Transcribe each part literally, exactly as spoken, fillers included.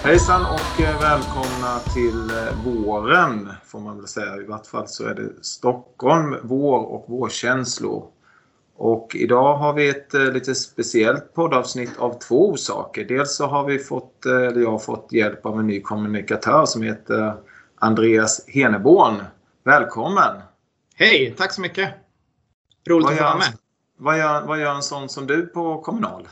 Hejsan och välkomna till våren, får man väl säga. I vart fall så är det Stockholm, vår och vårkänslor. Och idag har vi ett lite speciellt poddavsnitt av två orsaker. Dels så har vi fått, eller jag har fått hjälp av en ny kommunikatör som heter Andreas Heneborn. Välkommen! Hej, tack så mycket! Roligt att få vara med. Vad gör, vad gör en sån som du på Kommunal?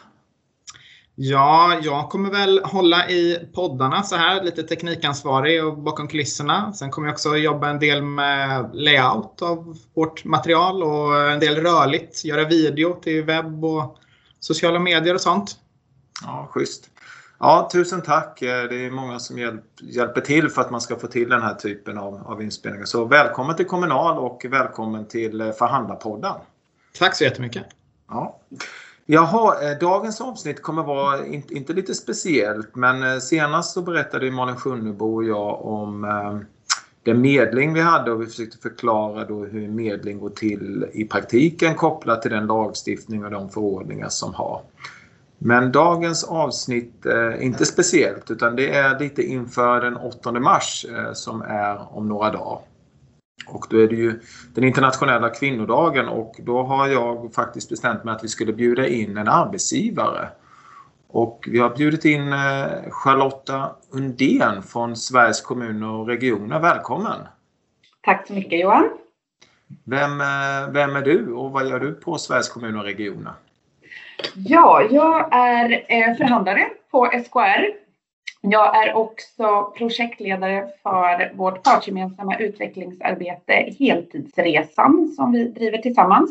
Ja, jag kommer väl hålla i poddarna så här, lite teknikansvarig och bakom kulisserna. Sen kommer jag också jobba en del med layout av vårt material och en del rörligt, göra video till webb och sociala medier och sånt. Ja, schysst. Ja, tusen tack. Det är många som hjälp, hjälper till för att man ska få till den här typen av, av inspelningar. Så välkommen till Kommunal och välkommen till Förhandlarpodden. Tack så jättemycket. Ja. Jaha, dagens avsnitt kommer vara inte, inte lite speciellt, men senast så berättade Malin Sjunnebo och jag om eh, den medling vi hade och vi försökte förklara då hur medling går till i praktiken kopplat till den lagstiftning och de förordningar som har. Men dagens avsnitt är eh, inte speciellt utan det är lite inför den åttonde mars eh, som är om några dagar. Och då är det ju den internationella kvinnodagen och då har jag faktiskt bestämt mig att vi skulle bjuda in en arbetsgivare. Och vi har bjudit in Charlotta Undén från Sveriges kommuner och regioner. Välkommen! Tack så mycket Johan! Vem, vem är du och vad gör du på Sveriges kommuner och regioner? Ja, jag är förhandlare på S K R. Jag är också projektledare för vårt partsgemensamma utvecklingsarbete Heltidsresan som vi driver tillsammans.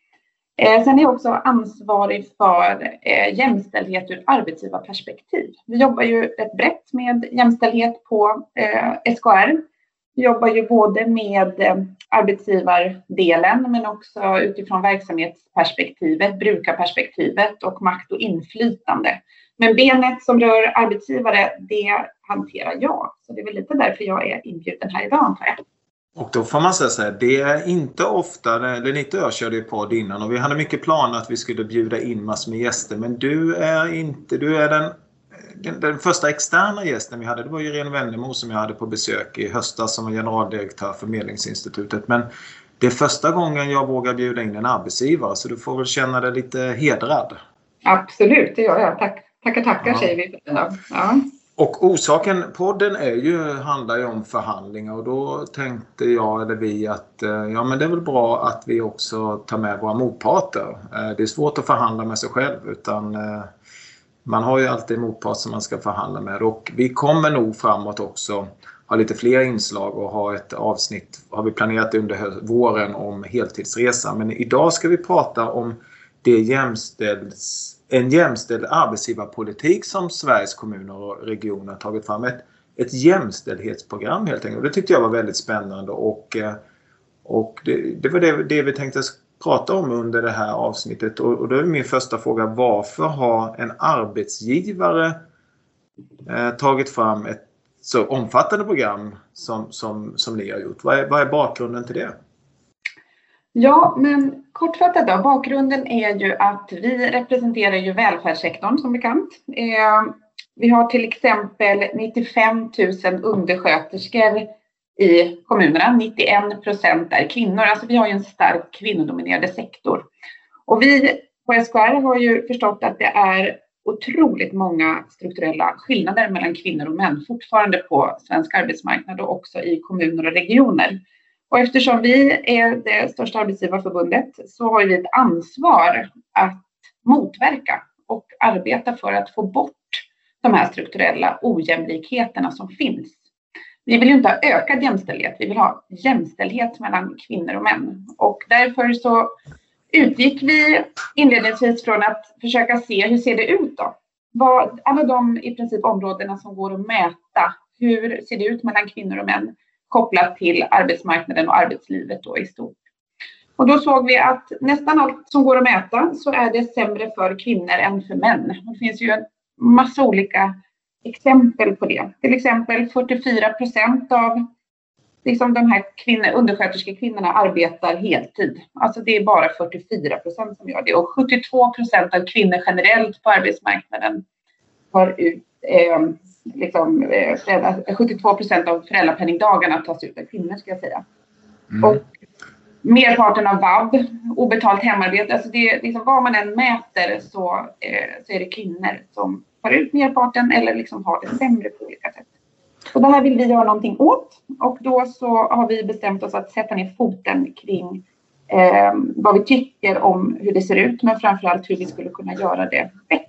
Sen är jag också ansvarig för jämställdhet ur arbetsgivarperspektiv. Vi jobbar ju rätt brett med jämställdhet på S K R. Vi jobbar ju både med arbetsgivardelen men också utifrån verksamhetsperspektivet, brukarperspektivet och makt och inflytande. Men benet som rör arbetsgivare, det hanterar jag. Så det är väl lite därför jag är inbjuden här idag antar jag. Och då får man säga så här, det är inte ofta, eller inte jag körde ju på innan och vi hade mycket planer att vi skulle bjuda in massor med gäster. Men du är inte, du är den, den, den första externa gästen vi hade, det var ju Irene Wennemo som jag hade på besök i höstas som var generaldirektör för Medlingsinstitutet. Men det är första gången jag vågar bjuda in en arbetsgivare så du får väl känna dig lite hedrad. Absolut, det gör jag. Tack. Tackar, tackar, ja. Säger vi. Ja. Och orsaken, podden är ju, handlar ju om förhandlingar och då tänkte jag eller vi att ja, men det är väl bra att vi också tar med våra motparter. Det är svårt att förhandla med sig själv utan man har ju alltid en motpart som man ska förhandla med och vi kommer nog framåt också ha lite fler inslag och ha ett avsnitt, har vi planerat under våren om heltidsresa. Men idag ska vi prata om det jämställs en jämställd arbetsgivarpolitik som Sveriges kommuner och regioner har tagit fram. Ett, ett jämställdhetsprogram helt enkelt. Och det tyckte jag var väldigt spännande och, och det, det var det, det vi tänkte prata om under det här avsnittet. Och, och då är min första fråga, varför har en arbetsgivare eh, tagit fram ett så omfattande program som, som, som ni har gjort? Vad är, vad är bakgrunden till det? Ja, men kortfattat då. Bakgrunden är ju att vi representerar ju välfärdssektorn som bekant. Eh, vi har till exempel nittiofem tusen undersköterskor i kommunerna. nittioen procent är kvinnor. Alltså vi har ju en stark kvinnodominerad sektor. Och vi på S K R har ju förstått att det är otroligt många strukturella skillnader mellan kvinnor och män fortfarande på svensk arbetsmarknad och också i kommuner och regioner. Och eftersom vi är det största arbetsgivarförbundet så har vi ett ansvar att motverka och arbeta för att få bort de här strukturella ojämlikheterna som finns. Vi vill ju inte ha ökad jämställdhet, vi vill ha jämställdhet mellan kvinnor och män. Och därför så utgick vi inledningsvis från att försöka se hur ser det ut då? Vad, alla de i princip områdena som går att mäta, hur ser det ut mellan kvinnor och män? Kopplat till arbetsmarknaden och arbetslivet då i stort. Och då såg vi att nästan allt som går att mäta så är det sämre för kvinnor än för män. Det finns ju en massa olika exempel på det. Till exempel fyrtiofyra procent av liksom de här kvinnor, undersköterskekvinnorna arbetar heltid. Alltså det är bara fyrtiofyra procent som gör det. Och sjuttiotvå procent av kvinnor generellt på arbetsmarknaden tar ut eh, liksom, eh, föräldrar, sjuttiotvå procent av föräldrapenningdagarna tas ut av kvinnor, ska jag säga. Mm. Och merparten av V A B, obetalt hemarbete, alltså det, liksom, vad man än mäter så, eh, så är det kvinnor som tar ut merparten eller liksom har det sämre på olika sätt. Och det här vill vi göra någonting åt, och då så har vi bestämt oss att sätta ner foten kring eh, vad vi tycker om hur det ser ut, men framförallt hur vi skulle kunna göra det bättre.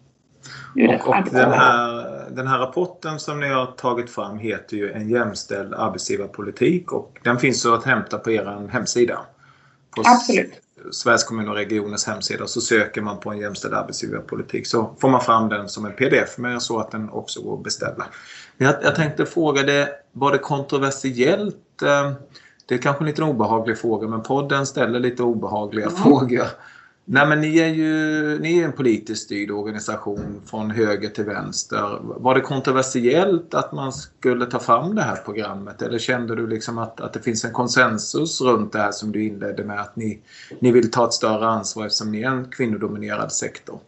Och, och den, här, den här rapporten som ni har tagit fram heter ju En jämställd arbetsgivarpolitik, och den finns så att hämta på er hemsida. På Absolut. Sveriges kommun och regionens hemsida, så söker man på En jämställd arbetsgivarpolitik, så får man fram den som en pdf, men jag så att den också går att beställa. Jag, jag tänkte fråga det, var det kontroversiellt? Det är kanske lite en obehaglig fråga, men podden ställer lite obehagliga mm. frågor. Nej, men ni är ju ni är en politiskt styrd organisation från höger till vänster. Var det kontroversiellt att man skulle ta fram det här programmet? Eller kände du liksom att, att det finns en konsensus runt det här som du inledde med, att ni, ni vill ta ett större ansvar eftersom ni är en kvinnodominerad sektor?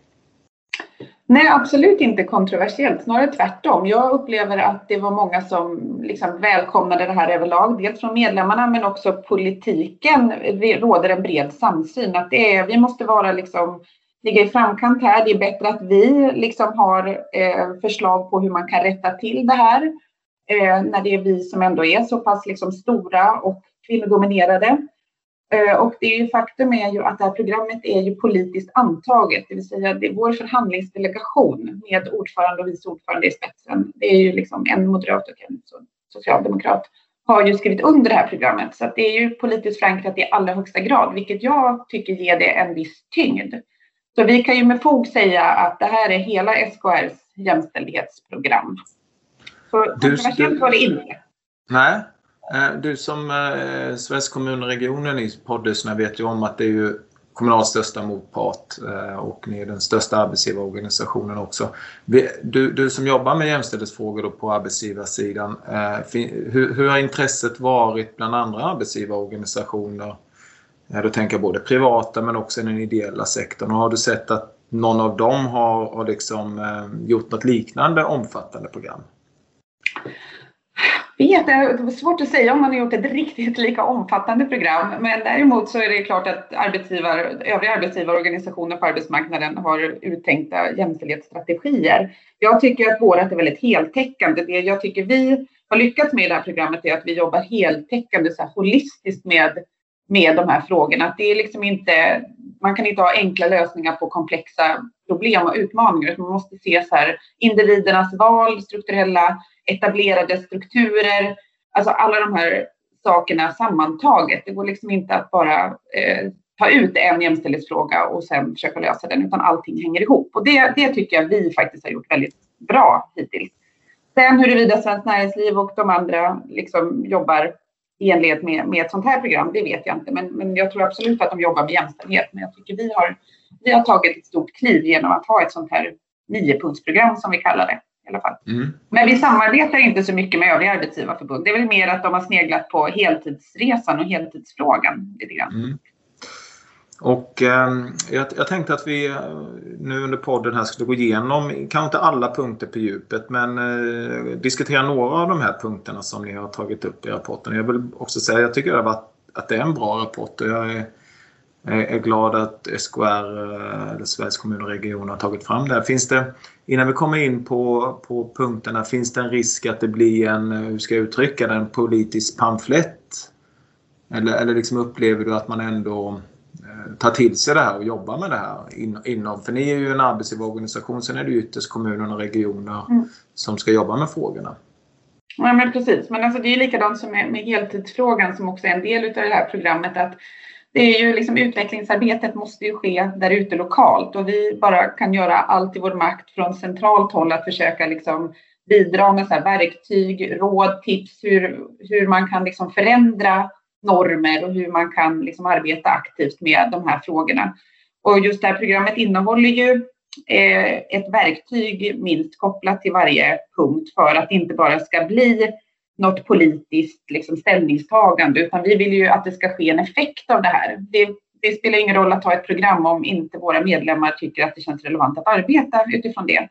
Nej, absolut inte kontroversiellt. Snarare tvärtom. Jag upplever att det var många som liksom välkomnade det här överlag. Dels från medlemmarna, men också politiken. Det råder en bred samsyn. Att det är, vi måste vara liksom, ligga i framkant här. Det är bättre att vi liksom har eh, förslag på hur man kan rätta till det här. Eh, när det är vi som ändå är så pass liksom stora och kvinnodominerade. Och det är ju, faktum är ju att det här programmet är ju politiskt antaget, det vill säga det är vår förhandlingsdelegation med ordförande och vice ordförande i spetsen. Det är ju liksom en moderat och en socialdemokrat har ju skrivit under det här programmet, så att det är ju politiskt förankrat i allra högsta grad, vilket jag tycker ger det en viss tyngd. Så vi kan ju med fog säga att det här är hela S K R:s jämställdhetsprogram. Så kontroversiellt var det inte. Nej. Du som eh, Sveriges kommun och regionen i poddlyssnarna vet ju om att det är ju kommunals största motpart eh, och ni är den största arbetsgivarorganisationen också. Du, du som jobbar med jämställdhetsfrågor då på arbetsgivarsidan, eh, hur, hur har intresset varit bland andra arbetsgivarorganisationer? Eh, då tänker jag både privata men också i den ideella sektorn. Och har du sett att någon av dem har, har liksom, eh, gjort något liknande omfattande program? Vet, det är svårt att säga om man har gjort ett riktigt lika omfattande program, men däremot så är det klart att arbetsgivar, övriga arbetsgivarorganisationer på arbetsmarknaden har uttänkta jämställdhetsstrategier. Jag tycker att vårat är väldigt heltäckande. Det jag tycker vi har lyckats med i det här programmet är att vi jobbar heltäckande, så här holistiskt med, med de här frågorna. Det är liksom inte, man kan inte ha enkla lösningar på komplexa problem och utmaningar. Man måste se så här individernas val, strukturella etablerade strukturer, alltså alla de här sakerna sammantaget. Det går liksom inte att bara eh, ta ut en jämställdhetsfråga och sen försöka lösa den, utan allting hänger ihop. Och det, det tycker jag vi faktiskt har gjort väldigt bra hittills. Sen huruvida Svenskt Näringsliv och de andra liksom jobbar i enlighet med, med ett sånt här program, det vet jag inte. Men, men jag tror absolut att de jobbar med jämställdhet. Men jag tycker vi har, vi har tagit ett stort kliv genom att ha ett sånt här niopunktsprogram som vi kallar det. I alla fall. Mm. Men vi samarbetar inte så mycket med övriga arbetsgivarförbund. Det är väl mer att de har sneglat på heltidsresan och heltidsfrågan lite grann. Mm. Och eh, jag, jag tänkte att vi nu under podden här skulle gå igenom, kanske inte alla punkter på djupet, men eh, diskutera några av de här punkterna som ni har tagit upp i rapporten. Jag vill också säga att jag tycker att, att det är en bra rapport, och jag är Jag är glad att S K R, eller Sveriges kommun och region, har tagit fram det här. Finns det, innan vi kommer in på, på punkterna, finns det en risk att det blir en, hur ska jag uttrycka det, en politisk pamflett? Eller, eller liksom upplever du att man ändå eh, tar till sig det här och jobbar med det här in, inom? För ni är ju en arbetsgivarorganisation, sen är det ytterst kommuner och regioner mm. som ska jobba med frågorna. Ja, men precis. Men alltså, det är ju likadant som med, med heltidsfrågan som också är en del av det här programmet, att det är ju liksom, utvecklingsarbetet måste ju ske där ute lokalt, och vi bara kan göra allt i vår makt från centralt håll att försöka liksom bidra med så här verktyg, råd, tips hur, hur man kan liksom förändra normer och hur man kan liksom arbeta aktivt med de här frågorna. Och just det här programmet innehåller ju eh, ett verktyg minst kopplat till varje punkt för att det inte bara ska bli något politiskt liksom ställningstagande, utan vi vill ju att det ska ske en effekt av det här. Det, det spelar ingen roll att ta ett program om inte våra medlemmar tycker att det känns relevant att arbeta utifrån det.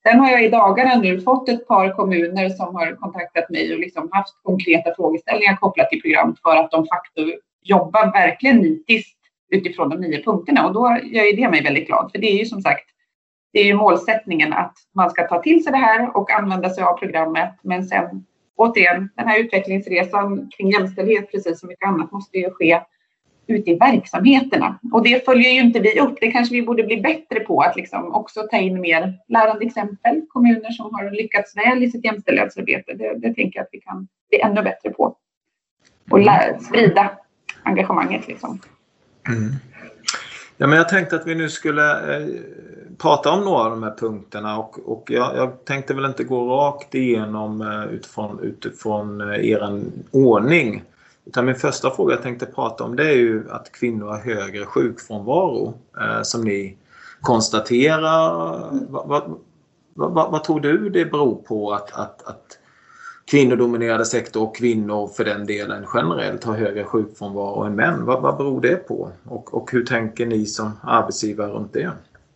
Sen har jag i dagarna nu fått ett par kommuner som har kontaktat mig och liksom haft konkreta frågeställningar kopplat till programmet för att de facto jobbar verkligen nitiskt utifrån de nio punkterna. Och då gör ju det mig väldigt glad. För det är ju som sagt, det är ju målsättningen att man ska ta till sig det här och använda sig av programmet. Men sen återigen, den här utvecklingsresan kring jämställdhet, precis som mycket annat, måste ju ske ute i verksamheterna. Och det följer ju inte vi upp. Det kanske vi borde bli bättre på att liksom också ta in mer lärande exempel. Kommuner som har lyckats väl i sitt jämställdhetsarbete. Det, det tänker jag att vi kan bli ännu bättre på. Och lära, sprida engagemanget liksom. Mm. Ja, men jag tänkte att vi nu skulle eh, prata om några av de här punkterna och, och jag, jag tänkte väl inte gå rakt igenom eh, utifrån, utifrån eh, er ordning. Utan min första fråga jag tänkte prata om, det är ju att kvinnor har högre sjukfrånvaro eh, som ni konstaterar. Vad, vad, vad, vad tror du det beror på att, att, att kvinnodominerade sektor och kvinnor för den delen generellt har högre sjukfrånvaro än män? Vad, vad beror det på? Och, och hur tänker ni som arbetsgivare runt det?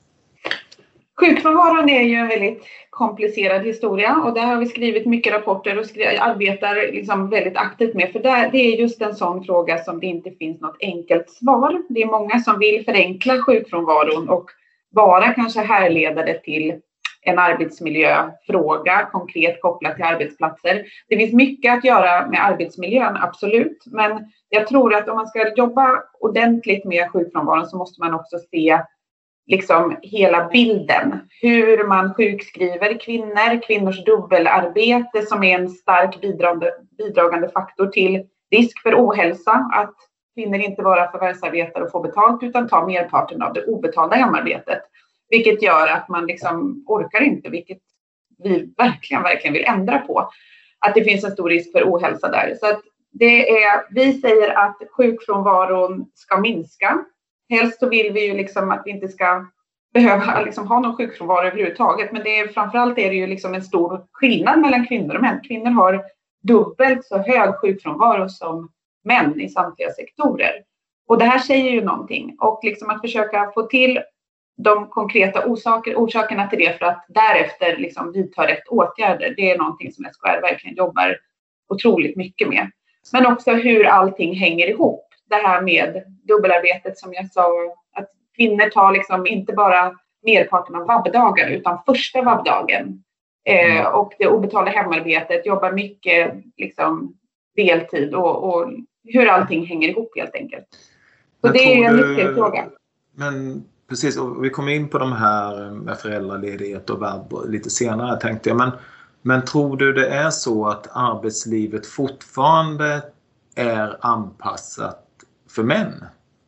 Sjukfrånvaron är ju en väldigt komplicerad historia och där har vi skrivit mycket rapporter och skri- arbetar liksom väldigt aktivt med. För där, det är just en sån fråga som det inte finns något enkelt svar. Det är många som vill förenkla sjukfrånvaron och bara kanske härleda det till en arbetsmiljöfråga konkret kopplat till arbetsplatser. Det finns mycket att göra med arbetsmiljön, absolut. Men jag tror att om man ska jobba ordentligt med sjukfrånvaron så måste man också se liksom hela bilden. Hur man sjukskriver kvinnor, kvinnors dubbelarbete som är en stark bidragande, bidragande faktor till risk för ohälsa. Att kvinnor inte bara förvärvsarbetar och får betalt utan tar merparten av det obetalda hemarbetet. Vilket gör att man liksom orkar inte, vilket vi verkligen, verkligen vill ändra på. Att det finns en stor risk för ohälsa där. Så att det är, vi säger att sjukfrånvaron ska minska. Helst så vill vi ju liksom att vi inte ska behöva liksom ha någon sjukfrånvaro överhuvudtaget. Men det är, framförallt är det ju liksom en stor skillnad mellan kvinnor och män. Kvinnor har dubbelt så hög sjukfrånvaro som män i samtliga sektorer. Och det här säger ju någonting. Och liksom att försöka få till de konkreta orsaker, orsakerna till det för att därefter liksom vidta rätt åtgärder. Det är någonting som S K R verkligen jobbar otroligt mycket med. Men också hur allting hänger ihop. Det här med dubbelarbetet som jag sa, att kvinnor tar liksom inte bara merparten av vabbdagar utan första vabbdagen. Eh, och det obetalda hemarbetet, jobbar mycket liksom deltid och, och hur allting hänger ihop helt enkelt. Så men det är en viktig fråga. Men precis, och vi kommer in på de här med föräldraledighet och vabb lite senare tänkte jag. Men, men tror du det är så att arbetslivet fortfarande är anpassat för män?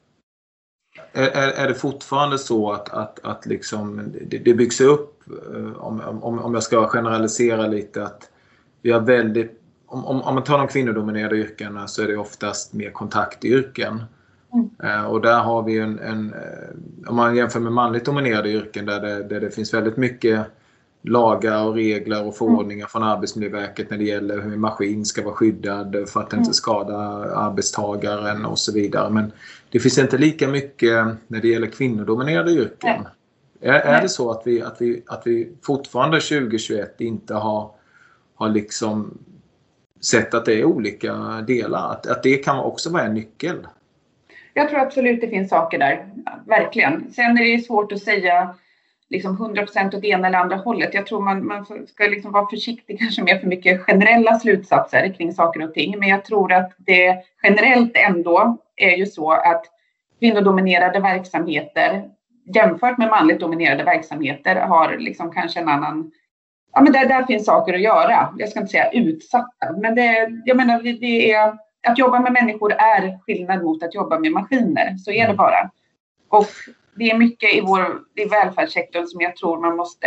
Är, är, är det fortfarande så att, att, att liksom det, det byggs upp, om, om, om jag ska generalisera lite, att vi har väldigt, om, om, om man tar de kvinnodominerade yrkena så är det oftast mer kontaktyrken. Mm. Och där har vi en, en, om man jämför med manligt dominerade yrken där det, där det finns väldigt mycket lagar och regler och förordningar mm. från Arbetsmiljöverket när det gäller hur en maskin ska vara skyddad för att den inte skadar arbetstagaren och så vidare. Men det finns inte lika mycket när det gäller kvinnodominerade yrken. Är, är det så att vi, att, vi, att vi fortfarande tjugo tjugoett inte har, har liksom sett att det är olika delar? Att, att det kan också vara en nyckel? Jag tror absolut det finns saker där, verkligen. Sen är det svårt att säga liksom hundra procent åt det ena eller andra hållet. Jag tror man, man ska liksom vara försiktig kanske med för mycket generella slutsatser kring saker och ting. Men jag tror att det generellt ändå är ju så att kvinnodominerade verksamheter jämfört med manligt dominerade verksamheter har liksom kanske en annan... Ja, men där, där finns saker att göra. Jag ska inte säga utsatta. Men det, jag menar, det är... Att jobba med människor är skillnad mot att jobba med maskiner. Så är det bara. Och det är mycket i, vår, i välfärdssektorn som jag tror man måste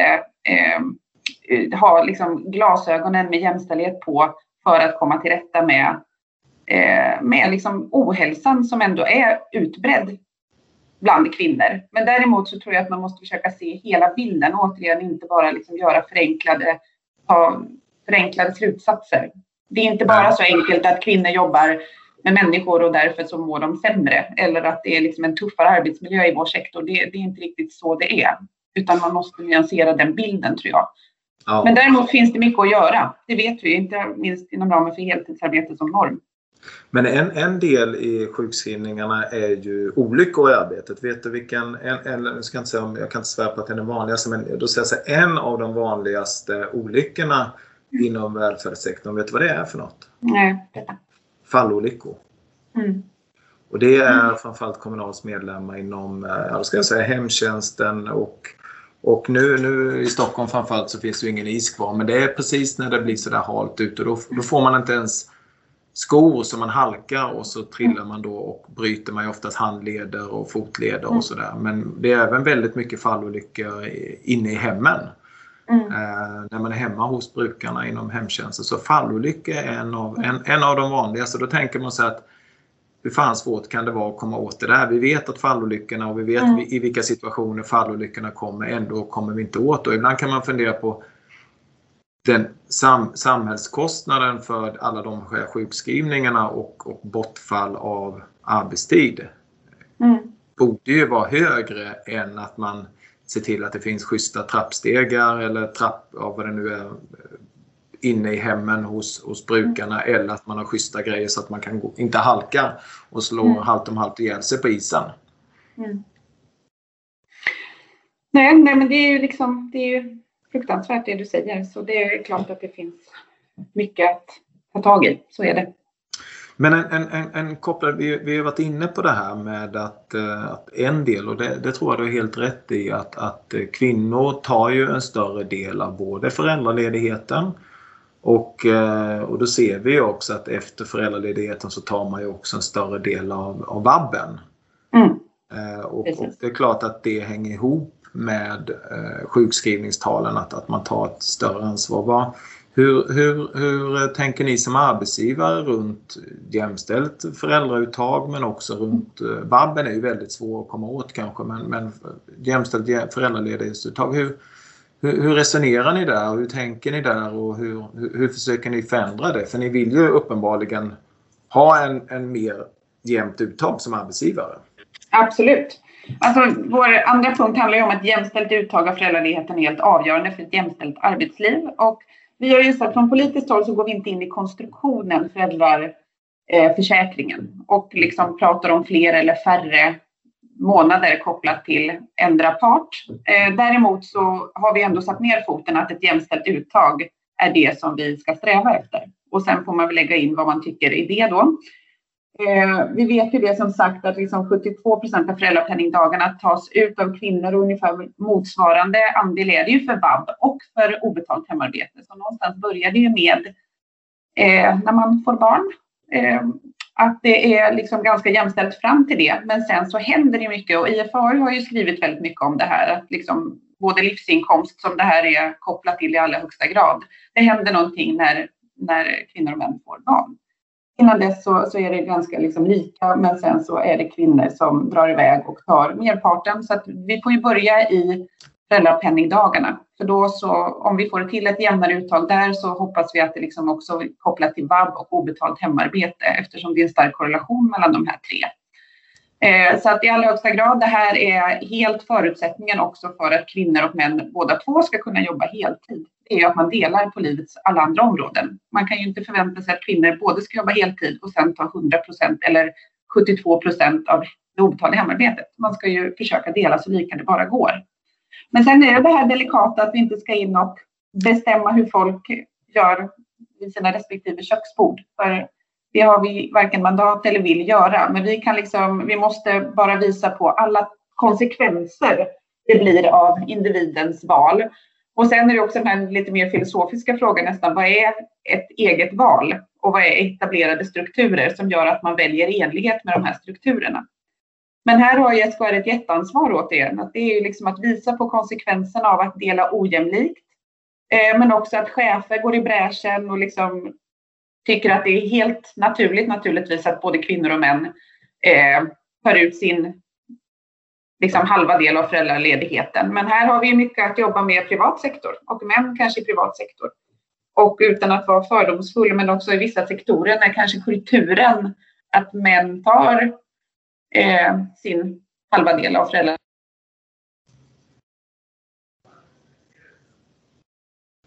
eh, ha liksom glasögonen med jämställdhet på för att komma till rätta med, eh, med liksom ohälsan som ändå är utbredd bland kvinnor. Men däremot så tror jag att man måste försöka se hela bilden och återigen inte bara liksom göra förenklade, ha förenklade slutsatser. Det är inte bara så enkelt att kvinnor jobbar med människor och därför så mår de sämre. Eller att det är liksom en tuffare arbetsmiljö i vår sektor. Det, det är inte riktigt så det är. Utan man måste nyansera den bilden, tror jag. Ja. Men däremot finns det mycket att göra. Det vet vi, inte minst inom ramen för heltidsarbete som norm. Men en, en del i sjukskrivningarna är ju olyckor i arbetet. Vet du vilken, en, en, jag, ska inte säga, jag kan inte svära på att den är vanligaste, men då säger jag så här, en av de vanligaste olyckorna inom välfärdssektorn, vet du vad det är för något? Nej, detta. Fallolyckor. Mm. Och det är mm. framförallt Kommunals medlemmar inom, ja, ska jag säga, hemtjänsten och Och nu, nu i Stockholm framförallt så finns det ju ingen is kvar. Men det är precis när det blir så där halt ute. Då, då får man inte ens skor som man halkar och så trillar man då och bryter man ju oftast handleder och fotleder och sådär. Men det är även väldigt mycket fallolyckor inne i hemmen. Mm. Eh, när man är hemma hos brukarna inom hemtjänsten. Så fallolyckor är en av, en, en av de vanligaste. Då tänker man så att hur fan svårt kan det vara att komma åt det där? Vi vet att fallolyckorna och vi vet mm. i vilka situationer fallolyckorna kommer. Ändå kommer vi inte åt. Och ibland kan man fundera på den sam- samhällskostnaden för alla de här sjukskrivningarna och, och bortfall av arbetstid. Mm. Borde ju vara högre än att man ser till att det finns schyssta trappstegar eller trapp av vad det nu är inne i hemmen hos, hos brukarna, eller att man har schyssta grejer så att man kan gå, inte halka och slå mm. halt om halt ihjäl sig på isen. Mm. Nej, nej, men det är ju liksom, det är ju fruktansvärt det du säger, så det är klart att det finns mycket att ta tag i, så är det. Men en, en, en, en kopplad, vi, vi har varit inne på det här med att, att en del, och det, det tror jag du är helt rätt i, att, att kvinnor tar ju en större del av både föräldraledigheten och, och då ser vi också att efter föräldraledigheten så tar man ju också en större del av, av vabben. Mm. Och, och det är klart att det hänger ihop med eh, sjukskrivningstalen, att, att man tar ett större ansvar. Vad, hur, hur, hur tänker ni som arbetsgivare runt jämställt föräldrauttag, men också runt eh, vabben är ju väldigt svår att komma åt kanske, men, men jämställt föräldraledighetsuttag, hur, hur, hur resonerar ni där och hur tänker ni där och hur, hur, hur försöker ni förändra det? För ni vill ju uppenbarligen ha en, en mer jämnt uttag som arbetsgivare. Absolut. Alltså, vår andra punkt handlar ju om att jämställt uttag av föräldraledigheten är helt avgörande för ett jämställt arbetsliv. Och vi har ju sagt att från politiskt håll så går vi inte in i konstruktionen föräldraförsäkringen och liksom pratar om fler eller färre månader kopplat till ändra part. Däremot så har vi ändå satt ner foten att ett jämställt uttag är det som vi ska sträva efter. Och sen får man väl lägga in vad man tycker i det då. Eh, vi vet ju det som sagt att liksom sjuttiotvå procent av föräldrapenningdagarna tas ut av kvinnor och ungefär motsvarande andel är det ju för vab och för obetalt hemarbete. Så någonstans börjar det ju med eh, när man får barn. Eh, att det är liksom ganska jämställt fram till det. Men sen så händer det mycket och I F A har ju skrivit väldigt mycket om det här. Att liksom både livsinkomst som det här är kopplat till i allra högsta grad. Det händer någonting när, när kvinnor och män får barn. Innan dess så, så är det ganska liksom lika, men sen så är det kvinnor som drar iväg och tar merparten. Så att vi får ju börja i föräldrapenningdagarna. För då så, om vi får till ett jämnare uttag där så hoppas vi att det liksom också kopplat till vab och obetalt hemarbete, eftersom det är en stark korrelation mellan de här tre. Eh, så att i allra högsta grad, det här är helt förutsättningen också för att kvinnor och män båda två ska kunna jobba heltid. Det är ju att man delar på livets alla andra områden. Man kan ju inte förvänta sig att kvinnor både ska jobba heltid och sen ta hundra procent eller sjuttiotvå procent av det obetalda hemarbetet. Man ska ju försöka dela så lika det bara går. Men sen är det här delikata att vi inte ska in och bestämma hur folk gör vid sina respektive köksbord. För det har vi varken mandat eller vill göra. Men vi kan liksom, vi måste bara visa på alla konsekvenser det blir av individens val. Och sen är det också den här lite mer filosofiska frågan nästan. Vad är ett eget val? Och vad är etablerade strukturer som gör att man väljer i enlighet med de här strukturerna? Men här har ju S K R ett jätteansvar åt er. Att det är ju liksom att visa på konsekvenserna av att dela ojämlikt. Eh, men också att chefer går i bräschen och liksom tycker att det är helt naturligt naturligtvis att både kvinnor och män eh, tar ut sin liksom halva del av föräldraledigheten. Men här har vi mycket att jobba med privat sektor och män kanske i privat sektor. Och utan att vara fördomsfull, men också i vissa sektorer när kanske kulturen att män tar eh, sin halva del av föräldraledigheten.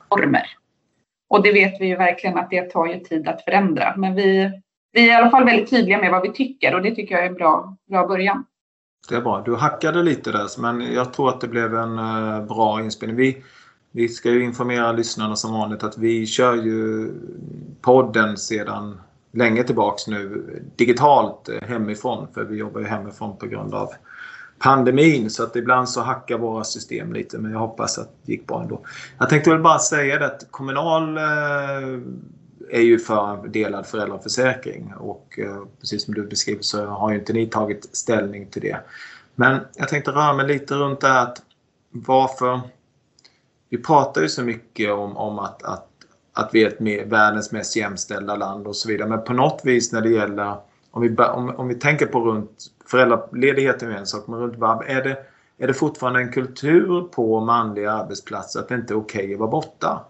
normer. Och det vet vi ju verkligen att det tar ju tid att förändra. Men vi, vi är i alla fall väldigt tydliga med vad vi tycker och det tycker jag är en bra, bra början. Det är bra. Du hackade lite där, men jag tror att det blev en uh, bra inspelning. Vi, vi ska ju informera lyssnarna som vanligt att vi kör ju podden sedan länge tillbaks nu digitalt hemifrån. För vi jobbar ju hemifrån på grund av pandemin. Så att ibland så hackar våra system lite, men jag hoppas att det gick bra ändå. Jag tänkte väl bara säga det att Kommunal uh, är ju för delad föräldraförsäkring och eh, precis som du beskriver så har ju inte ni tagit ställning till det. Men jag tänkte röra mig lite runt det här att varför vi pratar ju så mycket om, om att, att, att vi är ett med, världens mest jämställda land och så vidare. Men på något vis när det gäller, om vi, om, om vi tänker på runt föräldraledigheten är en sak, men runt vab, är det, är det fortfarande en kultur på manliga arbetsplatser att det inte är okej att vara borta?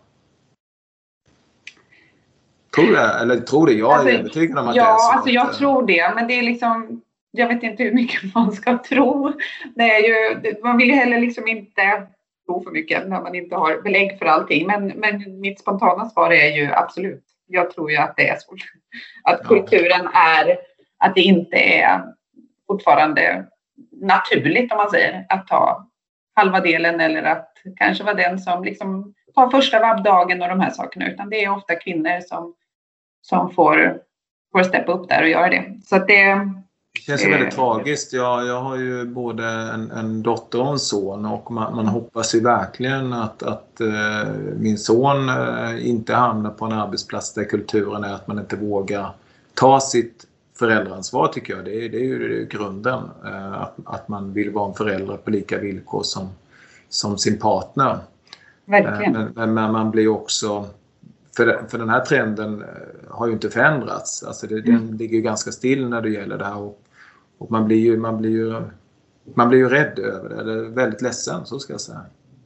Tror det, eller tror det, jag alltså, är övertygad om att ja, det är så. Alltså jag att, tror det, men det är liksom, jag vet inte hur mycket man ska tro. Det är ju, man vill ju heller liksom inte tro för mycket när man inte har belägg för allting. Men, men mitt spontana svar är ju absolut. Jag tror ju att det är så. Att kulturen är, att det inte är fortfarande naturligt om man säger, att ta halva delen eller att kanske vara den som liksom tar första vabbdagen och de här sakerna. Utan det är ofta kvinnor som som får, får steppa upp där och göra det. Så att det, det känns ju väldigt eh, tragiskt. Jag, jag har ju både en, en dotter och en son och man, man hoppas ju verkligen att, att eh, min son eh, inte hamnar på en arbetsplats där kulturen är att man inte vågar ta sitt föräldraansvar tycker jag. Det är, det är ju grunden. Eh, att, att man vill vara en förälder på lika villkor som, som sin partner. Verkligen. Eh, men, men man blir också... För, för den här trenden har ju inte förändrats. Alltså det, mm. Den ligger ju ganska still när det gäller det här. Och, och man, blir ju, man, blir ju, man blir ju rädd över det. Eller väldigt ledsen, så ska jag säga.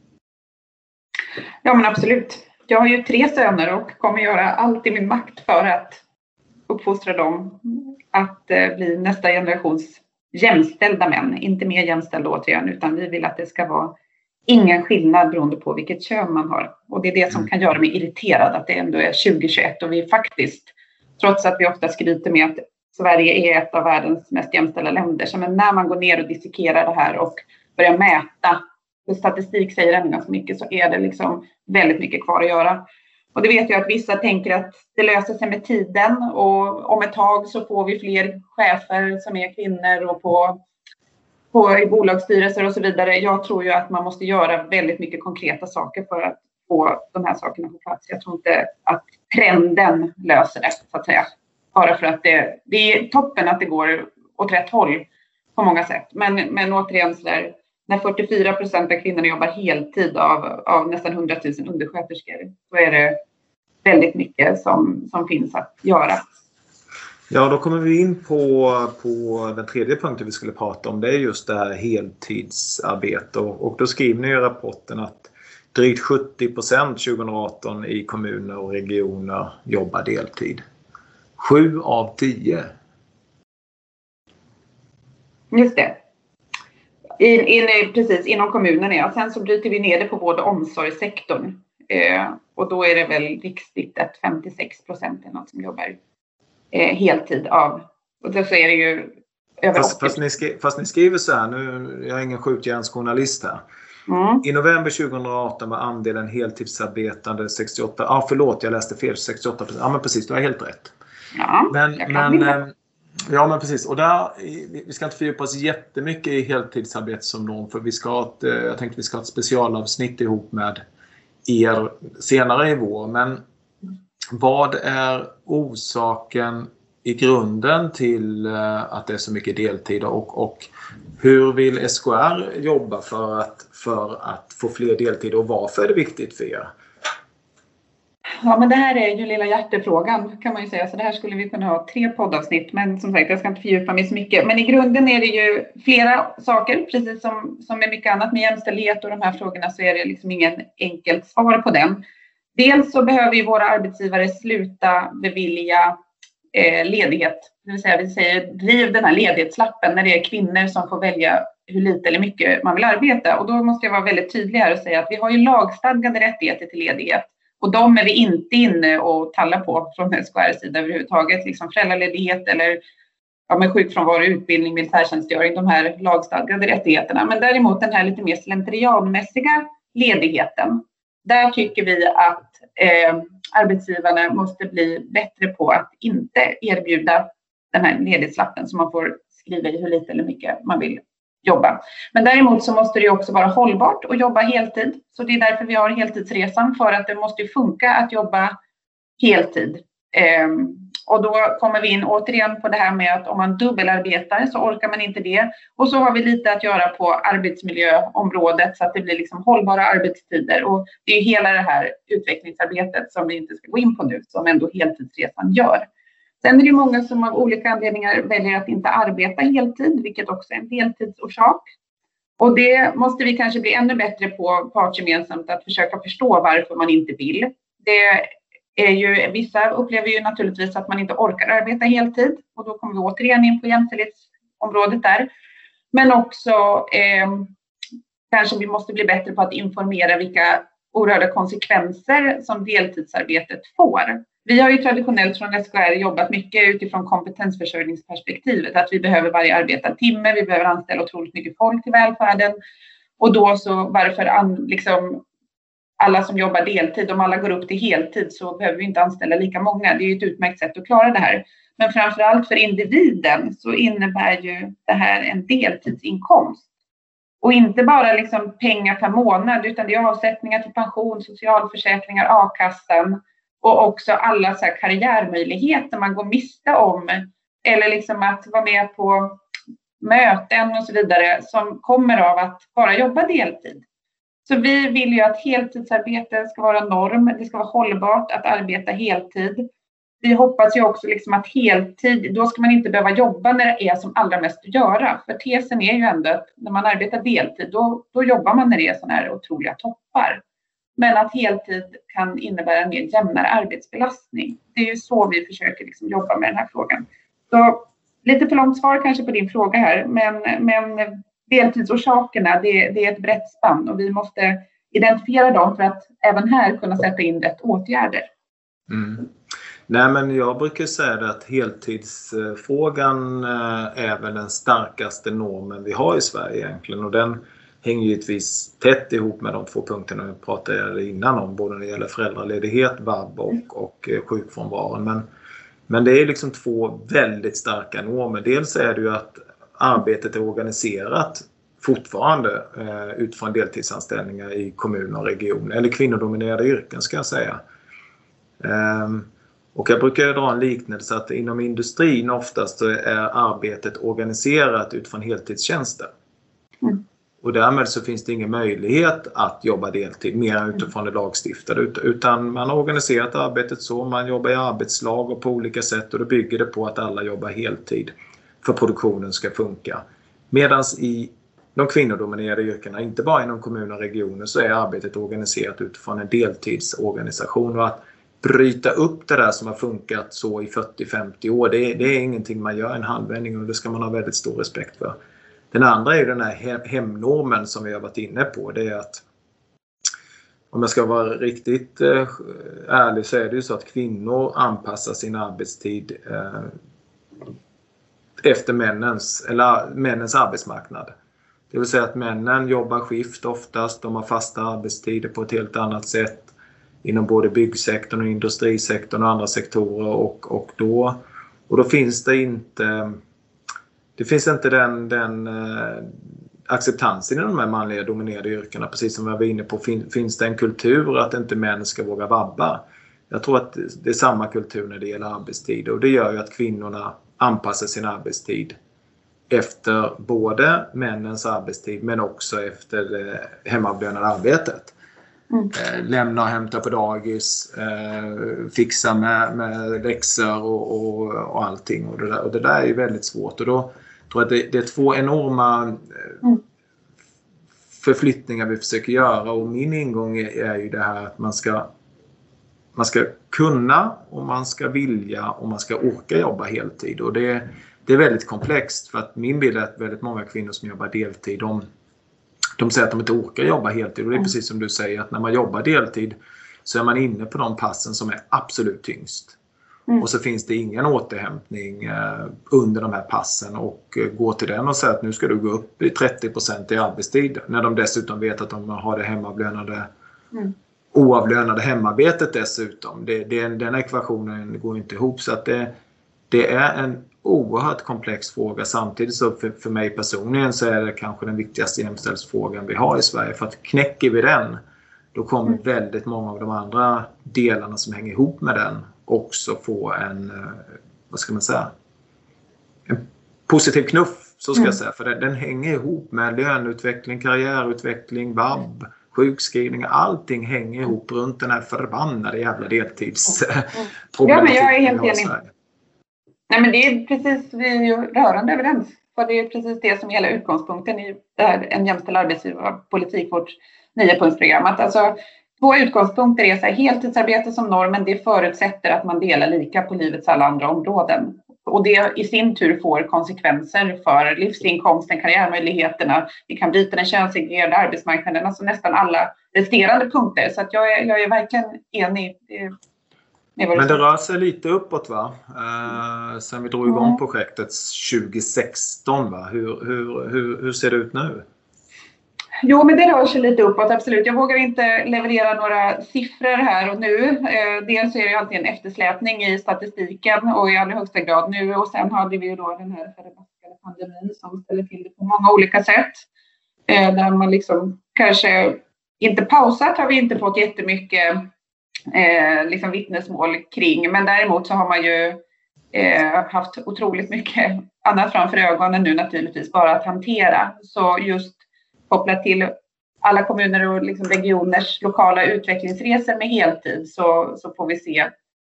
Ja men absolut. Jag har ju tre söner och kommer göra allt i min makt för att uppfostra dem. Att eh, bli nästa generations jämställda män. Inte mer jämställda återigen, utan vi vill att det ska vara ingen skillnad beroende på vilket kön man har. Och det är det som kan göra mig irriterad att det ändå är tjugo tjugoett och vi faktiskt, trots att vi ofta skryter med att Sverige är ett av världens mest jämställda länder, så men när man går ner och dissekerar det här och börjar mäta, för statistik säger ändå ganska mycket, så är det liksom väldigt mycket kvar att göra. Och det vet jag att vissa tänker att det löser sig med tiden och om ett tag så får vi fler chefer som är kvinnor och på På, i bolagsstyrelser och så vidare. Jag tror ju att man måste göra väldigt mycket konkreta saker för att få de här sakerna på plats. Jag tror inte att trenden löser det, så att säga. Bara för att det, det är toppen att det går åt rätt håll på många sätt. Men, men återigen så där, när fyrtiofyra procent av kvinnorna jobbar heltid av, av nästan hundratusen undersköterskor, så är det väldigt mycket som, som finns att göra. Ja, då kommer vi in på, på den tredje punkten vi skulle prata om. Det är just det här heltidsarbete. Och, och då skriver ni i rapporten att drygt sjuttio procent tjugoarton i kommuner och regioner jobbar deltid. Sju av tio. Just det. In, in, precis, inom kommunen. Ja. Sen så bryter vi ner det på vård- och omsorgssektorn. Eh, och då är det väl rikssnittet femtiosex procent är något som jobbar Eh, heltid av. Och då så är det ju över fast, fast, ni skri, fast ni skriver så här, nu jag är ingen skjutjärnsjournalist här. Mm. I november tjugoarton var andelen heltidsarbetande sextioåtta. Ja, ah, förlåt, jag läste fel. sextioåtta procent. Ja, men precis, du har helt rätt. Ja, men, men, eh, ja, men precis. Och där, vi ska inte fördjupa oss jättemycket i heltidsarbete som norm. För vi ska ha ett, jag tänkte vi ska ha ett specialavsnitt ihop med er senare i vår. Men vad är orsaken i grunden till att det är så mycket deltid och, och hur vill S K R jobba för att, för att få fler deltid och varför är det viktigt för er? Ja, men det här är ju lilla hjärtefrågan kan man ju säga, så det här skulle vi kunna ha tre poddavsnitt, men som sagt jag ska inte fördjupa mig så mycket. Men i grunden är det ju flera saker, precis som, som med mycket annat med jämställdhet och de här frågorna, så är det liksom ingen enkelt svar på den. Dels så behöver ju våra arbetsgivare sluta bevilja eh, ledighet. Det vill säga vi säger driv den här ledighetslappen när det är kvinnor som får välja hur lite eller mycket man vill arbeta. Och då måste jag vara väldigt tydlig här och säga att vi har ju lagstadgade rättigheter till ledighet. Och de är vi inte inne och tallar på från S K R:s sida överhuvudtaget. Liksom föräldraledighet eller ja, med sjukfrånvaro, utbildning, militärtjänstgöring, de här lagstadgade rättigheterna. Men däremot den här lite mer slentrianmässiga ledigheten. Där tycker vi att eh, arbetsgivarna måste bli bättre på att inte erbjuda den här ledighetslappen så man får skriva i hur lite eller mycket man vill jobba. Men däremot så måste det också vara hållbart att jobba heltid. Så det är därför vi har heltidsresan, för att det måste funka att jobba heltid. Eh, och då kommer vi in återigen på det här med att om man dubbelarbetar så orkar man inte det. Och så har vi lite att göra på arbetsmiljöområdet så att det blir liksom hållbara arbetstider. Och det är hela det här utvecklingsarbetet som vi inte ska gå in på nu, som ändå heltidsresan gör. Sen är det många som av olika anledningar väljer att inte arbeta heltid, vilket också är en deltidsorsak. Och det måste vi kanske bli ännu bättre på partsgemensamt att försöka förstå varför man inte vill. Det är ju, vissa upplever ju naturligtvis att man inte orkar arbeta heltid och då kommer vi återigen in på jämställdhetsområdet där. Men också eh, kanske vi måste bli bättre på att informera vilka oerhörda konsekvenser som deltidsarbetet får. Vi har ju traditionellt från S K R jobbat mycket utifrån kompetensförsörjningsperspektivet, att vi behöver varje arbetad timme, vi behöver anställa otroligt mycket folk till välfärden och då så varför an, liksom alla som jobbar deltid, om alla går upp till heltid så behöver vi inte anställa lika många. Det är ju ett utmärkt sätt att klara det här. Men framförallt för individen så innebär ju det här en deltidsinkomst. Och inte bara liksom pengar per månad utan det är avsättningar till pension, socialförsäkringar, a-kassan och också alla så här karriärmöjligheter man går miste om. Eller liksom att vara med på möten och så vidare som kommer av att bara jobba deltid. Så vi vill ju att heltidsarbete ska vara norm, det ska vara hållbart att arbeta heltid. Vi hoppas ju också liksom att heltid, då ska man inte behöva jobba när det är som allra mest att göra. För tesen är ju ändå att när man arbetar deltid, då, då jobbar man när det är sådana här otroliga toppar. Men att heltid kan innebära en mer jämnare arbetsbelastning. Det är ju så vi försöker liksom jobba med den här frågan. Så lite för långt svar kanske på din fråga här, men, men deltidsorsakerna, det, det är ett brett spann och vi måste identifiera dem för att även här kunna sätta in rätt åtgärder. Mm. Nej, men jag brukar säga det att heltidsfrågan är väl den starkaste normen vi har i Sverige egentligen, och den hänger givetvis tätt ihop med de två punkterna vi pratade innan om, både när det gäller föräldraledighet, vab och, och sjukfrånvaron. Men, men det är liksom två väldigt starka normer. Dels är det ju att arbetet är organiserat fortfarande eh, utifrån deltidsanställningar i kommuner och regioner, eller kvinnodominerade yrken ska jag säga. Um, och jag brukar dra en liknelse att inom industrin oftast så är arbetet organiserat utifrån heltidstjänster. Mm. Och därmed så finns det ingen möjlighet att jobba deltid mer utifrån det lagstiftade, utan man har organiserat arbetet så, man jobbar i arbetslag och på olika sätt, och då bygger det på att alla jobbar heltid för produktionen ska funka. Medan i de kvinnodominerade yrkena, inte bara inom kommuner och regioner, så är arbetet organiserat utifrån en deltidsorganisation, och att bryta upp det där som har funkat så i fyrtio till femtio år, det är, det är ingenting man gör en handvändning, och det ska man ha väldigt stor respekt för. Den andra är den här hemnormen som vi har varit inne på. Det är att, om jag ska vara riktigt eh, ärlig, så är det ju så att kvinnor anpassar sin arbetstid eh, efter männens, eller männens arbetsmarknad. Det vill säga att männen jobbar skift oftast, de har fasta arbetstider på ett helt annat sätt inom både byggsektorn och industrisektorn och andra sektorer, och, och, då, och då finns det inte det finns inte den, den eh, acceptansen i de här manliga dominerade yrkena, precis som vi var inne på. Fin, finns det en kultur att inte män ska våga vabba? Jag tror att det är samma kultur när det gäller arbetstid, och det gör ju att kvinnorna anpassar sin arbetstid efter både männens arbetstid men också efter det hemavlönade arbetet. Mm. Eh, lämna och hämta på dagis, eh, fixa med, med läxor och, och, och allting. Och det, där, och det där är ju väldigt svårt. Och då tror jag att det, det är två enorma eh, mm. förflyttningar vi försöker göra. Och min ingång är, är ju det här att man ska, man ska kunna och man ska vilja och man ska orka jobba heltid. Och det, det är väldigt komplext, för att min bild är att väldigt många kvinnor som jobbar deltid, de De säger att de inte orkar jobba heltid, och det är precis som du säger, att när man jobbar deltid så är man inne på de passen som är absolut tyngst. Mm. Och så finns det ingen återhämtning eh, under de här passen och eh, gå till den och säga att nu ska du gå upp i trettio procent i arbetstid. När de dessutom vet att de har det hemavlönade, mm. oavlönade hemarbetet dessutom. Det, det, den ekvationen går inte ihop, så att det, det är en oerhört komplex fråga. Samtidigt så för, för mig personligen så är det kanske den viktigaste jämställdhetsfrågan vi har i Sverige. För att knäcker vi den, då kommer mm. väldigt många av de andra delarna som hänger ihop med den också få en, vad ska man säga, en positiv knuff, så ska mm. jag säga. För den, den hänger ihop med löneutveckling, karriärutveckling, vab, sjukskrivning. Allting hänger ihop runt den här förbannade jävla deltidsproblematiken. Ja, men jag är helt enig. Nej, men det är precis, vi är ju rörande överens. För det är precis det som är hela utgångspunkten i det här, en jämställd arbetsgivarpolitik, vårt niopunktsprogram. Att alltså, två utgångspunkter är så här, heltidsarbete som norm, men det förutsätter att man delar lika på livets alla andra områden. Och det i sin tur får konsekvenser för livsinkomsten, karriärmöjligheterna. Vi kan bryta den könssegregerade arbetsmarknaden, alltså nästan alla resterande punkter. Så att jag, är, jag är verkligen enig. Men det rör sig lite uppåt, va? Eh, sen vi drog igång mm. projektet tjugo sexton, va? Hur, hur, hur, hur ser det ut nu? Jo, men det rör sig lite uppåt, absolut. Jag vågar inte leverera några siffror här och nu. Eh, dels är det alltid en eftersläpning i statistiken och i allra högsta grad nu. Och sen hade vi ju då den här förbaskade pandemin som ställer till det på många olika sätt. Eh, där man liksom kanske inte pausat, har vi inte fått jättemycket eh, liksom vittnesmål kring. Men däremot så har man ju eh, haft otroligt mycket annat framför ögonen nu naturligtvis bara att hantera. Så just kopplat till alla kommuner och liksom regioners lokala utvecklingsresor med heltid, så, så får vi se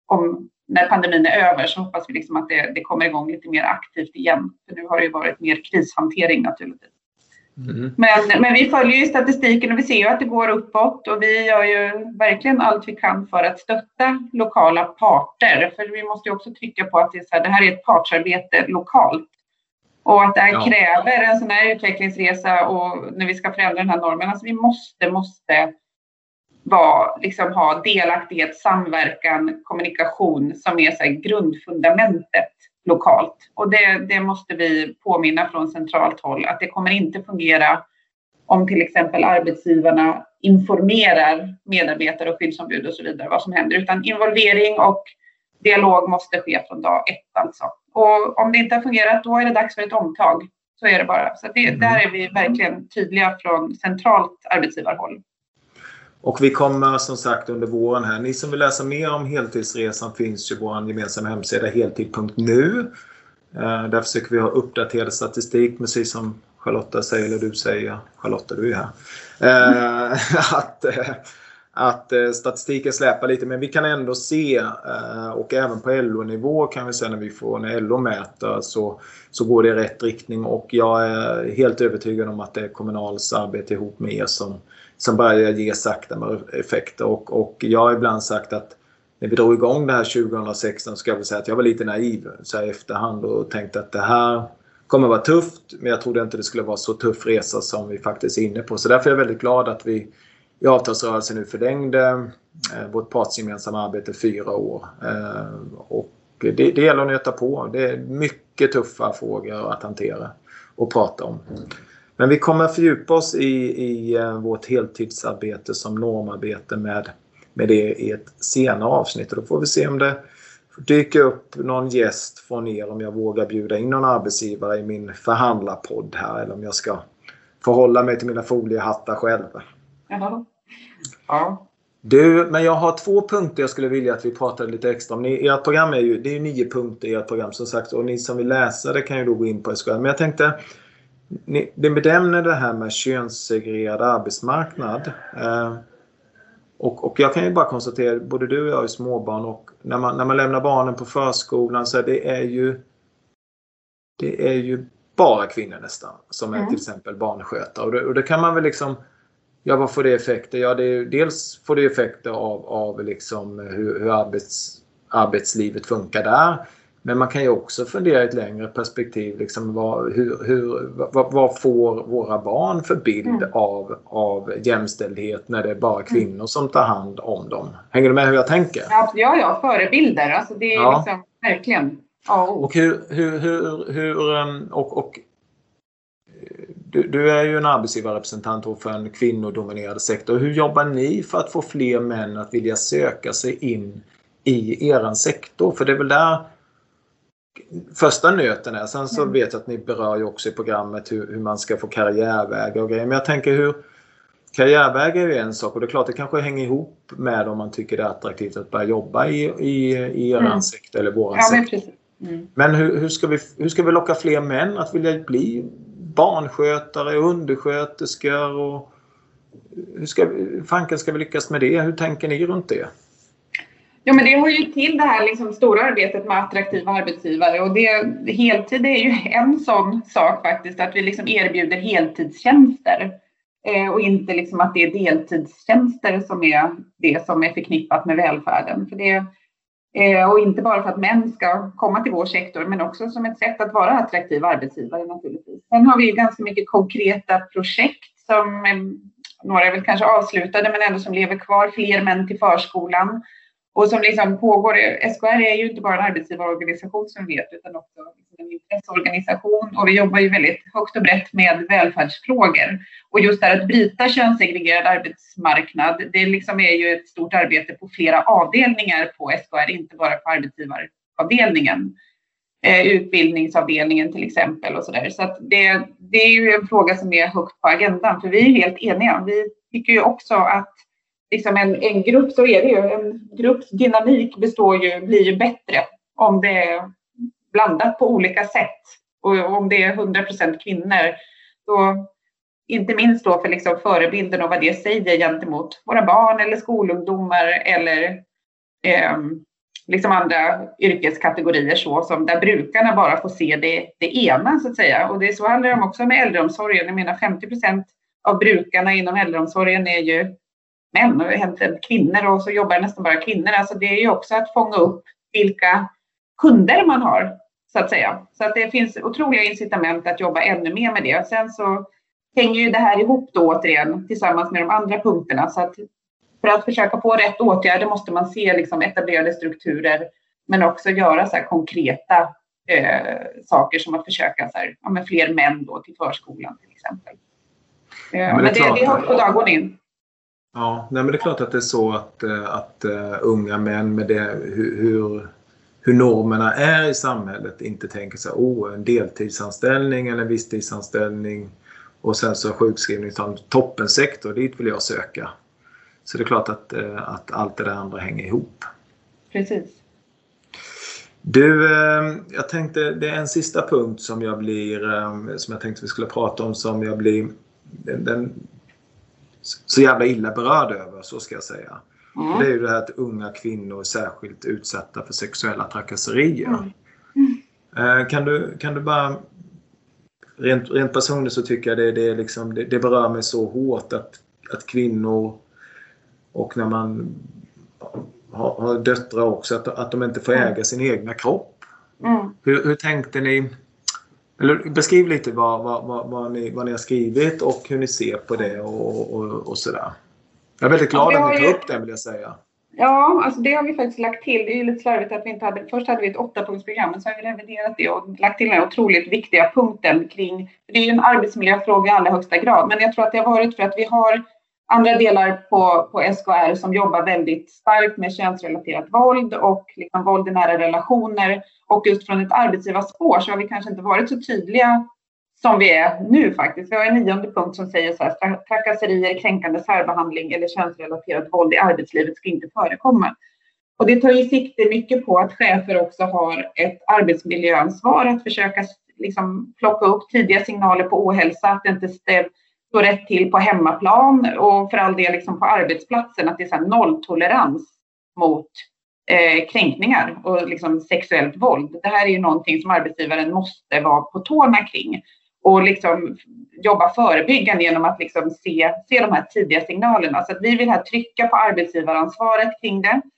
om när pandemin är över, så hoppas vi liksom att det, det kommer igång lite mer aktivt igen. För nu har det ju varit mer krishantering naturligtvis. Mm. Men, men vi följer ju statistiken och vi ser ju att det går uppåt, och vi gör ju verkligen allt vi kan för att stötta lokala parter. För vi måste ju också trycka på att det, är så här, det här är ett partsarbete lokalt. Och att det här ja. kräver en sån här utvecklingsresa, och när vi ska förändra den här normen. Alltså vi måste, måste vara, liksom ha delaktighet, samverkan, kommunikation som är så här grundfundamentet lokalt. Och det, det måste vi påminna från centralt håll. Att det kommer inte fungera om till exempel arbetsgivarna informerar medarbetare och skyddsombud och så vidare vad som händer. Utan involvering och dialog måste ske från dag ett alltså. Och om det inte har fungerat, då är det dags för ett omtag. Så är det bara. Så det, mm. där är vi verkligen tydliga från centralt arbetsgivarhåll. Och vi kommer som sagt under våren här. Ni som vill läsa mer om heltidsresan finns ju på vår gemensamma hemsida heltid punkt nu. Eh, där försöker vi ha uppdaterad statistik, precis som Charlotta säger, eller du säger. Charlotta, du är här. Eh, mm. att... Eh, att eh, statistiken släpar lite, men vi kan ändå se eh, och även på L O-nivå kan vi säga, när vi får när L O mäter så, så går det i rätt riktning, och jag är helt övertygad om att det är Kommunals arbete ihop med er som, som börjar ge sakta med effekter, och, och jag har ibland sagt att när vi drog igång det här tjugo sexton ska jag säga att jag var lite naiv så här i efterhand och tänkte att det här kommer vara tufft, men jag trodde inte det skulle vara så tuff resa som vi faktiskt är inne på, så därför är jag väldigt glad att vi i avtalsrörelsen nu förlängde eh, vårt partsgemensamma arbete fyra år. Eh, och det, det gäller att nöta på. Det är mycket tuffa frågor att hantera och prata om. Men vi kommer fördjupa oss i, i eh, vårt heltidsarbete som normarbete med, med det i ett senare avsnitt. Och då får vi se om det dyker upp någon gäst från er, om jag vågar bjuda in någon arbetsgivare i min förhandlarpodd här, eller om jag ska förhålla mig till mina foliehattar själv. Jaha. Ja. Du, men jag har två punkter jag skulle vilja att vi pratar lite extra om. Ni, ert program är ju, det är ju nio punkter i ert program som sagt, och ni som vill läsa det kan ju då gå in på S K L. Men jag tänkte, ni, det bedömner det här med könssegregerad arbetsmarknad. Eh, och, och jag kan ju bara konstatera, både du och jag är småbarn, och när man, när man lämnar barnen på förskolan så är det är ju det är ju bara kvinnor nästan som är mm. till exempel barnskötare. Och det, och det kan man väl liksom, ja, vad får det effekter? Ja, det är, dels får det effekter av, av liksom hur, hur arbets, arbetslivet funkar där. Men man kan ju också fundera i ett längre perspektiv. Liksom vad, hur, hur, vad, vad får våra barn för bild mm. av, av jämställdhet när det är bara kvinnor mm. som tar hand om dem? Hänger du med hur jag tänker? Ja, ja, förebilder. Alltså det är ja. liksom verkligen... Ja. Och hur... hur, hur, hur och, och, du, du är ju en arbetsgivarrepresentant för en kvinnodominerad sektor. Hur jobbar ni för att få fler män att vilja söka sig in i eran sektor? För det är väl där första nöten är. Sen så mm. vet jag att ni berör ju också i programmet hur, hur man ska få karriärvägar och grejer. Men jag tänker hur karriärvägar är ju en sak. Och det är klart det kanske hänger ihop med om man tycker det är attraktivt att börja jobba i, i, i eran mm. sektor eller våran ja, sektor. Men, mm. men hur, hur, ska vi, hur ska vi locka fler män att vilja bli barnskötare, undersköterskor och hur ska, fanken ska vi lyckas med det? Hur tänker ni runt det? Ja, men det har ju till det här liksom stora arbetet med attraktiva arbetsgivare och det, heltid är ju en sån sak faktiskt, att vi liksom erbjuder heltidstjänster eh, och inte liksom att det är deltidstjänster som är det som är förknippat med välfärden. För det, eh, och inte bara för att män ska komma till vår sektor men också som ett sätt att vara attraktiva arbetsgivare naturligtvis. Sen har vi ju ganska mycket konkreta projekt som eh, några är väl kanske avslutade men ändå som lever kvar, fler män till förskolan. Och som liksom pågår, S K R är ju inte bara en arbetsgivarorganisation som vi vet utan också en intresseorganisation och vi jobbar ju väldigt högt och brett med välfärdsfrågor. Och just där att bryta könssegregerad arbetsmarknad, det liksom är ju ett stort arbete på flera avdelningar på S K R, inte bara på arbetsgivaravdelningen. Eh, utbildningsavdelningen till exempel och sådär. Så att det, det är ju en fråga som är högt på agendan för vi är helt eniga. Vi tycker ju också att liksom en, en grupp så är det ju, en grupps dynamik består ju, blir ju bättre om det är blandat på olika sätt och om det är hundra procent kvinnor. Så inte minst då för liksom förebilden och vad det säger gentemot våra barn eller skolungdomar eller eh, liksom andra yrkeskategorier så som där brukarna bara får se det, det ena så att säga. Och det är så handlar det också med äldreomsorgen. Jag menar femtio procent av brukarna inom äldreomsorgen är ju män och egentligen kvinnor och så jobbar nästan bara kvinnor. Alltså det är ju också att fånga upp vilka kunder man har så att säga. Så att det finns otroliga incitament att jobba ännu mer med det. Sen så hänger ju det här ihop då återigen tillsammans med de andra punkterna. Så att för att försöka få rätt åtgärder måste man se liksom etablerade strukturer men också göra så här konkreta eh, saker som att försöka så här, ja, med fler män då till förskolan till exempel. Eh, men det, men det, det är högt på dagordningen. Ja, nej, men det är klart att det är så att, att uh, unga män med det, hur, hur, hur normerna är i samhället inte tänker sig oh, en deltidsanställning eller en visstidsanställning och sen så sjukskrivning som toppensektor, dit vill jag söka. Så det är klart att, uh, att allt det där andra hänger ihop. Precis. Du, uh, jag tänkte, det är en sista punkt som jag blir, uh, som jag tänkte vi skulle prata om som jag blir, den, den så jävla illa berörd över, så ska jag säga. Mm. Det är ju det här att unga kvinnor är särskilt utsatta för sexuella trakasserier. Mm. Mm. Kan, du, kan du bara, rent, rent personligt så tycker jag det, det, är liksom, det, det berör mig så hårt att, att kvinnor och när man har, har döttrar också, att, att de inte får äga sin egna kropp. Mm. Hur, hur tänkte ni? Eller beskriv lite vad, vad, vad, vad, ni, vad ni har skrivit och hur ni ser på det och, och, och sådär. Jag är väldigt glad att ni tar ju upp det, vill jag säga. Ja, alltså det har vi faktiskt lagt till. Det är ju lite slarvigt att vi inte hade, först hade vi ett åttapunktsprogram men så har vi reviderat det och lagt till den otroligt viktiga punkten kring, det är ju en arbetsmiljöfråga i allra högsta grad, men jag tror att det har varit för att vi har andra delar på, på S K R som jobbar väldigt starkt med könsrelaterat våld och liksom våld i nära relationer. Och just från ett arbetsgivarspår så har vi kanske inte varit så tydliga som vi är nu faktiskt. Vi har en nionde punkt som säger så här: trakasserier, kränkande särbehandling eller könsrelaterat våld i arbetslivet ska inte förekomma. Och det tar ju sikte mycket på att chefer också har ett arbetsmiljöansvar att försöka liksom plocka upp tidiga signaler på ohälsa, att det inte står rätt till på hemmaplan och för all del liksom på arbetsplatsen, att det är så här nolltolerans mot eh, kränkningar och liksom sexuellt våld. Det här är ju någonting som arbetsgivaren måste vara på tårna kring och liksom jobba förebyggande genom att liksom se, se de här tidiga signalerna. Så att vi vill här trycka på arbetsgivaransvaret kring det.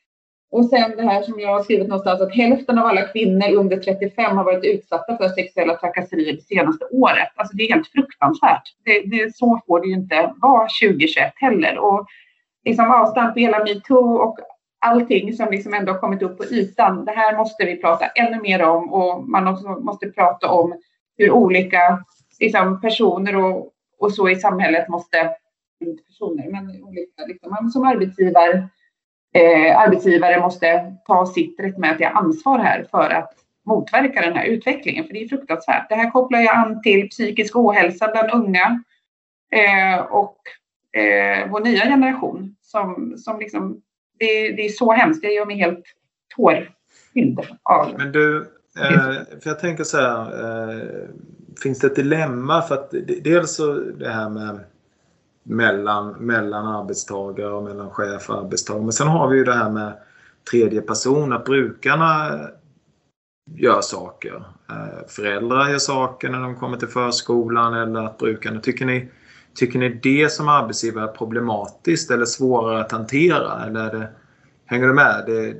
Och sen det här som jag har skrivit någonstans, att hälften av alla kvinnor under trettiofem har varit utsatta för sexuella trakasserier det senaste året. Alltså det är helt fruktansvärt. Det, det, så får det ju inte vara tjugohundratjugoett heller. Och liksom avstamp på hela MeToo och allting som liksom ändå har kommit upp på ytan. Det här måste vi prata ännu mer om, och man också måste prata om hur olika liksom, personer och, och så i samhället måste, inte personer, men olika, liksom, man som arbetsgivare, eh, arbetsgivare måste ta sitt rättmätiga ansvar här för att motverka den här utvecklingen. För det är fruktansvärt. Det här kopplar jag an till psykisk ohälsa bland unga eh, och eh, vår nya generation som, som liksom, det, det är så hemskt. Det gör mig helt tårfylld av. Men du, eh, för jag tänker så här, eh, finns det ett dilemma? För att dels så det här med mellan, mellan arbetstagare och mellan chef och arbetstagare. Men sen har vi ju det här med tredje person, att brukarna gör saker. Eh, föräldrar gör saker när de kommer till förskolan, eller att brukarna, tycker ni Tycker ni det som arbetsgivare är problematiskt eller svårare att hantera? Eller är det, hänger du med? Det...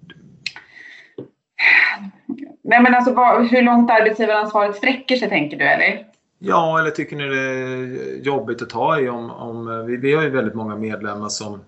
Nej, men alltså vad, hur långt arbetsgivaransvaret sträcker sig, tänker du, eller? Ja, eller tycker ni det är jobbigt att ta i? Om, om, vi, vi har ju väldigt många medlemmar som,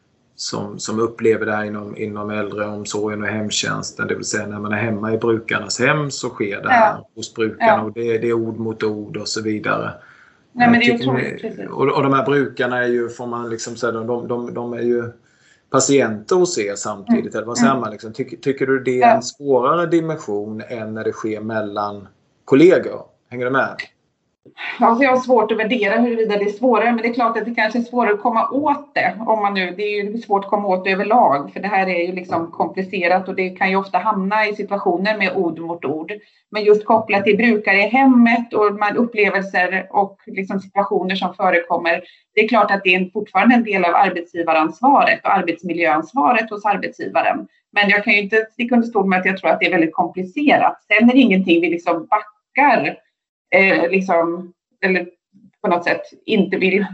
som, som upplever det här inom, inom äldreomsorgen och hemtjänsten. Det vill säga när man är hemma i brukarnas hem så sker det här ja. hos brukarna. Ja. Och det, det är ord mot ord och så vidare. Nej, men det är otroligt, ni, och, och de här brukarna är ju, får man liksom säga, de, de, de är ju patienter hos er samtidigt. Mm. Eller vad säger man liksom? Ty, tycker du det är ja. en svårare dimension än när det sker mellan kollegor? Hänger du med? Alltså jag har svårt att värdera huruvida det är svårare, men det är klart att det kanske är svårare att komma åt det. Om man nu, det är ju svårt att komma åt det överlag, för det här är ju liksom komplicerat och det kan ju ofta hamna i situationer med ord mot ord. Men just kopplat till brukare i hemmet och man upplevelser och liksom situationer som förekommer, det är klart att det är fortfarande en del av arbetsgivaransvaret och arbetsmiljöansvaret hos arbetsgivaren. Men jag kan ju inte sticka under stol med att jag tror att det är väldigt komplicerat. Sen är det ingenting vi liksom backar Eh, liksom, eller på något sätt inte vill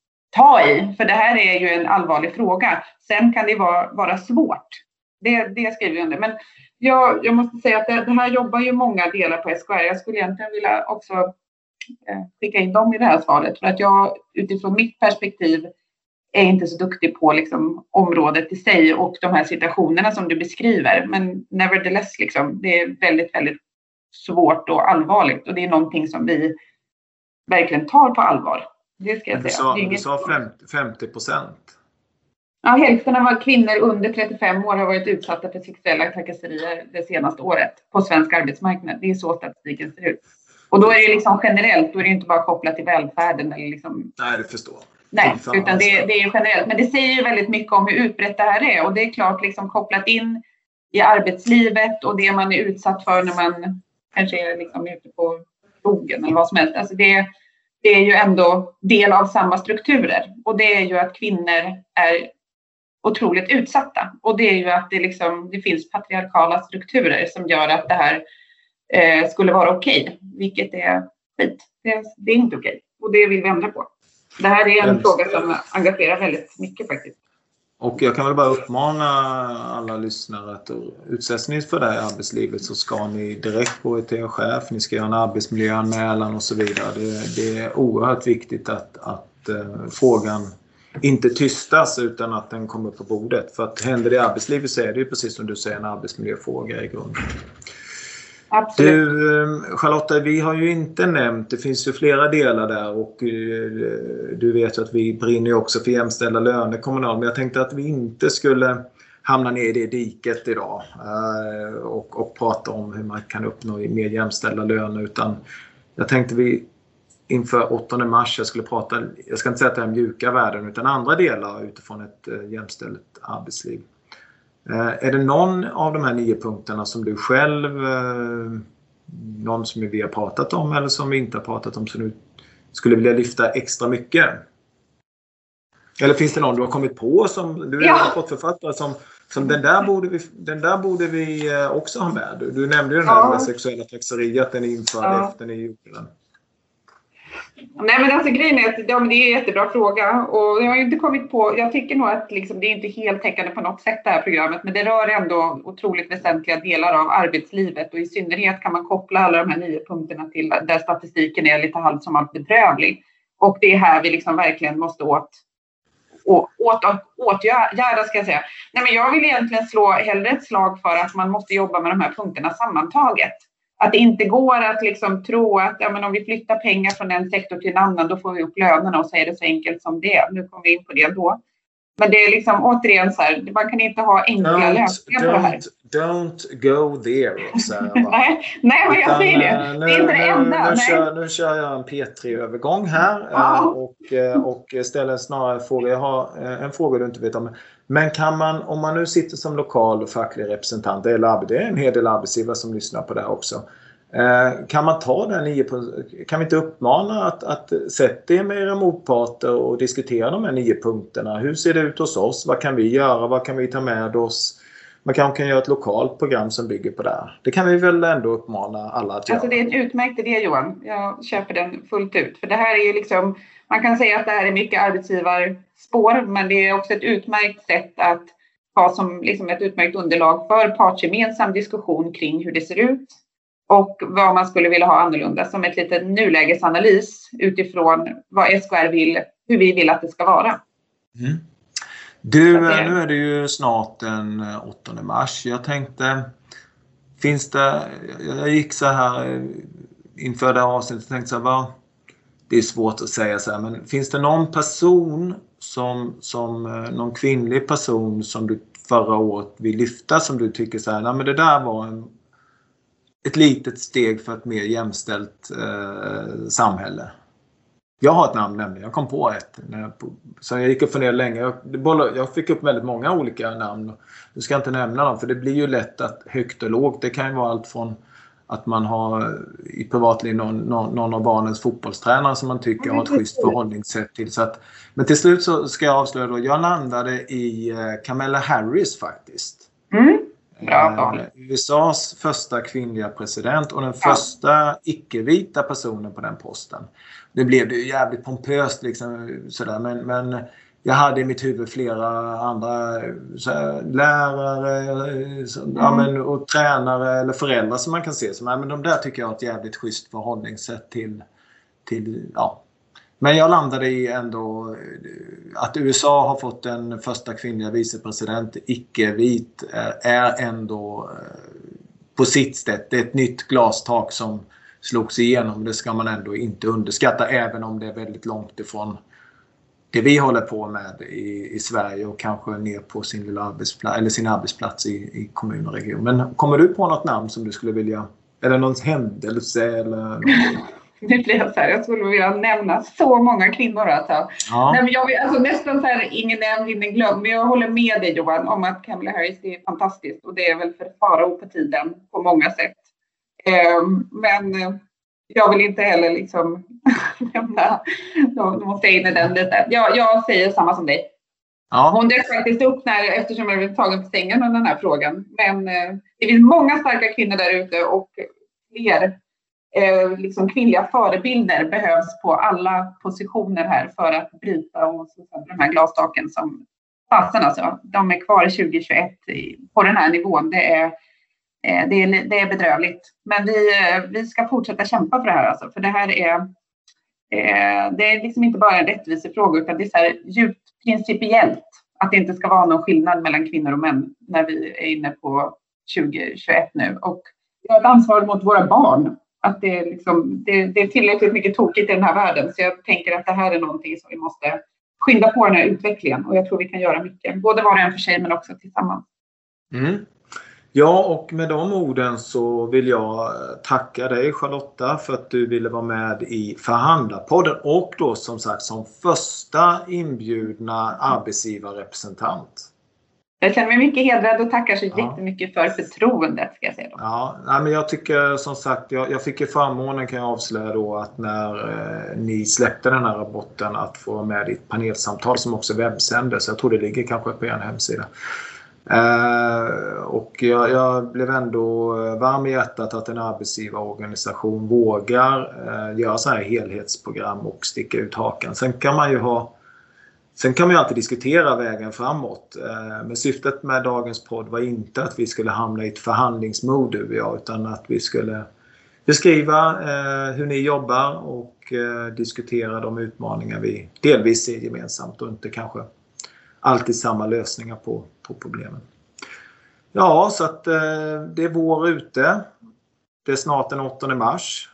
ta i. För det här är ju en allvarlig fråga. Sen kan det vara, vara svårt. Det, det skriver jag under. Men jag, jag måste säga att det, det här jobbar ju många delar på S K R. Jag skulle egentligen vilja också eh, skicka in dem i det här svaret. För att jag utifrån mitt perspektiv är inte så duktig på liksom, området i sig och de här situationerna som du beskriver. Men nevertheless, liksom, det är väldigt, väldigt svårt och allvarligt, och det är någonting som vi verkligen tar på allvar. Det ska jag du säga. Sa, du sa femtio procent. Ja, hälften av kvinnor under trettiofem år har varit utsatta för sexuella trakasserier det senaste året på svensk arbetsmarknad. Det är så statistiken ser ut. Och då är det liksom generellt, då är det inte bara kopplat till välfärden. Eller liksom... Nej, det förstår. Nej, utan det, det är ju generellt. Men det säger ju väldigt mycket om hur utbrett det här är. Och det är klart liksom kopplat in i arbetslivet och det man är utsatt för när man kanske är liksom ute på skogen eller vad som helst. Alltså det, det är ju ändå del av samma strukturer. Och det är ju att kvinnor är otroligt utsatta. Och det är ju att det, liksom, det finns patriarkala strukturer som gör att det här eh, skulle vara okej. Okay, vilket är skit. Det, det är inte okej. Okay. Och det vill vi ändra på. Det här är en fråga som engagerar väldigt mycket faktiskt. Och jag kan väl bara uppmana alla lyssnare att utsätts ni för det här i arbetslivet så ska ni direkt gå till er chef, ni ska göra en arbetsmiljöanmälan och så vidare. Det, det är oerhört viktigt att, att uh, frågan inte tystas utan att den kommer på bordet. För att händer det i arbetslivet så är det ju precis som du säger en arbetsmiljöfråga i grunden. Absolut. Du, Charlotta, vi har ju inte nämnt, det finns ju flera delar där och du vet ju att vi brinner ju också för jämställda löner kommunalt, men jag tänkte att vi inte skulle hamna ner i det diket idag och, och prata om hur man kan uppnå mer jämställda löner, utan jag tänkte vi inför åttonde mars jag skulle prata, jag ska inte säga att det är mjuka värden utan andra delar utifrån ett jämställt arbetsliv. Är det någon av de här nio punkterna som du själv, någon som vi har pratat om eller som vi inte har pratat om, som du skulle vilja lyfta extra mycket? Eller finns det någon du har kommit på som du ja. har fått författare som, som den, där borde vi, den där borde vi också ha med? Du, du nämnde ju den här ja. med sexuella trakasserier, att den är införd ja. efter ni gjorde den. Nej, men alltså grejen är att ja, men det är en jättebra fråga och jag har ju inte kommit på, jag tycker nog att liksom, det är inte helt täckande på något sätt det här programmet, men det rör ändå otroligt väsentliga delar av arbetslivet och i synnerhet kan man koppla alla de här nio punkterna till där statistiken är lite halvt som allt bedrövlig. Och det är här vi liksom verkligen måste åt, åt, åt, åtgärda ska jag säga. Nej, men jag vill egentligen slå hellre ett slag för att man måste jobba med de här punkterna sammantaget. Att det inte går att liksom tro att ja, men om vi flyttar pengar från en sektor till en annan då får vi upp lönerna och så är det så enkelt som det. Nu kommer vi in på det då. Men det är liksom återigen så här, man kan inte ha enkla don't, lösningar på det här. Don't go there. nej, nej, men jag säger det. Nu, det är inte det enda. Nu, nu, kör, nu kör jag en P tre-övergång här ja. och, och ställer snarare fråga. Jag har en fråga du inte vet om. Men kan man, om man nu sitter som lokal facklig representant eller det är en hel del arbetsgivare som lyssnar på det här också. Kan man ta den nio, kan vi inte uppmana att, att sätta er med era motparter och diskutera de här nio punkterna? Hur ser det ut hos oss? Vad kan vi göra? Vad kan vi ta med oss? Man kan, kan göra ett lokalt program som bygger på det här. Det kan vi väl ändå uppmana alla att göra. Alltså det är en utmärkt idé Johan. Jag köper den fullt ut. För det här är ju liksom, man kan säga att det här är mycket arbetsgivarspår, men det är också ett utmärkt sätt att ha som liksom ett utmärkt underlag för partsgemensam diskussion kring hur det ser ut. Och vad man skulle vilja ha annorlunda som ett litet nulägesanalys utifrån vad S K R vill, hur vi vill att det ska vara. Mm. Du, det... nu är det ju snart den åttonde mars. Jag tänkte, finns det, jag gick så här inför det här avsnittet och tänkte så här, vad, det är svårt att säga så här, men finns det någon person som, som någon kvinnlig person som du förra året vill lyfta som du tycker så här, nej men det där var en ett litet steg för ett mer jämställt eh, samhälle. Jag har ett namn nämligen. Jag kom på ett. Så jag gick upp för ner länge. Jag, jag fick upp väldigt många olika namn. Du ska inte nämna dem för det blir ju lätt att högt och lågt. Det kan ju vara allt från att man har i privatliv någon, någon, någon av barnens fotbollstränare som man tycker har ett schysst förhållningssätt till. Så att, men till slut så ska jag avslöja då. Jag landade i eh, Kamala Harris faktiskt. Mm. Bra. U S A:s första kvinnliga president och den ja. första icke-vita personen på den posten. Det blev det jävligt pompöst liksom, sådär, men, men jag hade i mitt huvud flera andra såhär, lärare så, mm. ja, men, och tränare eller föräldrar som man kan se. Som, ja, men de där tycker jag har ett jävligt schysst förhållningssätt till, till ja. Men jag landade i ändå att U S A har fått den första kvinnliga vicepresident, icke-vit, är ändå på sitt sätt. Det är ett nytt glastak som slogs igenom. Det ska man ändå inte underskatta även om det är väldigt långt ifrån det vi håller på med i, i Sverige och kanske ner på sin, lilla arbetsplats, eller sin arbetsplats i, i kommun och region. Men kommer du på något namn som du skulle vilja, eller någon händelse eller någonting? Det blir så här, jag skulle vilja nämna så många kvinnor. Alltså. Ja. Nej, men jag, alltså, nästan så här, ingen nämnd, ingen glömd. Men jag håller med dig Johan om att Kamala Harris är fantastiskt. Och det är väl för fara på tiden på många sätt. Um, men uh, jag vill inte heller liksom nämna, då måste jag in i den lite. Jag, jag säger samma som dig. Ja. Hon dök faktiskt upp när, eftersom jag blev tagen på sängen om den här frågan. Men uh, det finns många starka kvinnor där ute och fler Eh, liksom kvinnliga förebilder behövs på alla positioner här för att bryta och så, de här glastaken som fasen alltså, de är kvar i tjugo tjugoett på den här nivån. Det är, eh, det är, det är bedrövligt. Men vi, vi ska fortsätta kämpa för det här alltså, för det här är eh, det är liksom inte bara en rättvisefråga utan det är så här djupt principiellt att det inte ska vara någon skillnad mellan kvinnor och män när vi är inne på tjugo tjugoett nu. Och vi har ett ansvar mot våra barn. Att det, liksom, det, det är tillräckligt mycket tokigt i den här världen. Så jag tänker att det här är någonting som vi måste skynda på den här utvecklingen. Och jag tror vi kan göra mycket. Både var och en för sig men också tillsammans. Mm. Ja, och med de orden så vill jag tacka dig Charlotta för att du ville vara med i Förhandlarpodden. Och då som sagt som första inbjudna arbetsgivarrepresentant. Jag känner mig mycket hedrad och tackar så ja. jättemycket för förtroendet ska jag säga då. Ja, nej, men jag tycker som sagt, jag, jag fick ju förmånen kan jag avslöja då att när eh, ni släppte den här rapporten att få vara med i ett panelsamtal som också webbsändes. Jag tror det ligger kanske på en hemsida. Eh, och jag, jag blev ändå varm i hjärtat att en arbetsgivarorganisation vågar eh, göra så här helhetsprogram och sticka ut hakan. Sen kan man ju ha Sen kan man ju alltid diskutera vägen framåt. Eh, men syftet med dagens podd var inte att vi skulle hamna i ett förhandlingsmode, du och jag, utan att vi skulle beskriva eh, hur ni jobbar och eh, diskutera de utmaningar vi delvis ser gemensamt och inte kanske alltid samma lösningar på, på problemen. Ja, så att eh, det är vår ute. Det är snart den åttonde mars.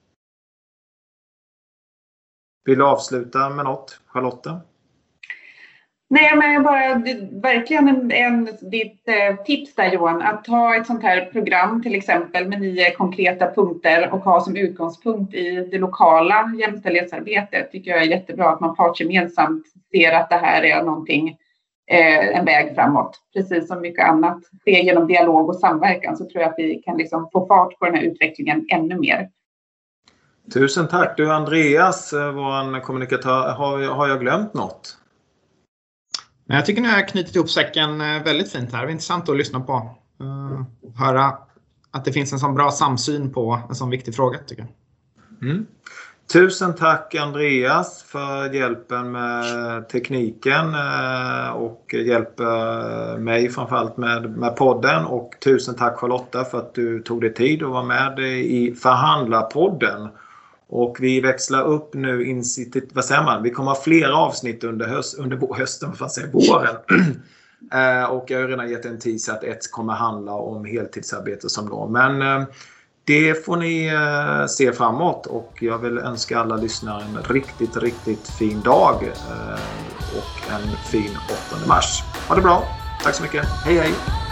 Vill du avsluta med något, Charlotte? Nej, men bara verkligen en, en, ditt eh, tips där, Johan, att ha ett sånt här program till exempel med nio konkreta punkter och ha som utgångspunkt i det lokala jämställdhetsarbetet tycker jag är jättebra, att man partsgemensamt ser att det här är någonting, eh, en väg framåt. Precis som mycket annat sker genom dialog och samverkan, så tror jag att vi kan liksom få fart på den här utvecklingen ännu mer. Tusen tack. Du Andreas, vår kommunikatör, har, har jag glömt något? Jag tycker ni har knutit ihop säcken väldigt fint här. Det är intressant att lyssna på. Uh, höra att det finns en sån bra samsyn på en sån viktig fråga, tycker jag. Mm. Tusen tack Andreas för hjälpen med tekniken och hjälper mig framförallt med, med podden. Och tusen tack Charlotta för att du tog dig tid att vara med i Förhandlarpodden. Och vi växlar upp nu incitet, vad säger man? Vi kommer ha flera avsnitt under, höst, under hösten, för att säga våren. eh, och jag har redan gett en teaser att ett kommer handla om heltidsarbete som då. Men eh, det får ni eh, se framåt, och jag vill önska alla lyssnare en riktigt, riktigt fin dag eh, och en fin åttonde mars. Ha det bra. Tack så mycket. Hej hej.